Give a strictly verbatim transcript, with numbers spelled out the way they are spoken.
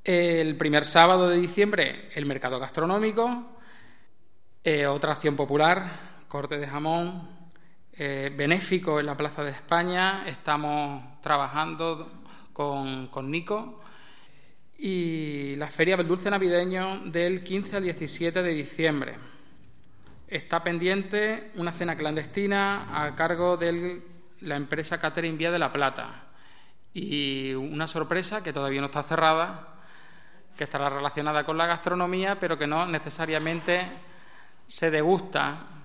El primer sábado de diciembre, el mercado gastronómico. Eh, otra acción popular, corte de jamón, eh, benéfico en la Plaza de España. Estamos trabajando con, con Nico. Y la Feria del Dulce Navideño del quince al diecisiete de diciembre. Está pendiente una cena clandestina a cargo de la empresa Catering Vía de la Plata. Y una sorpresa que todavía no está cerrada, que estará relacionada con la gastronomía, pero que no necesariamente se degusta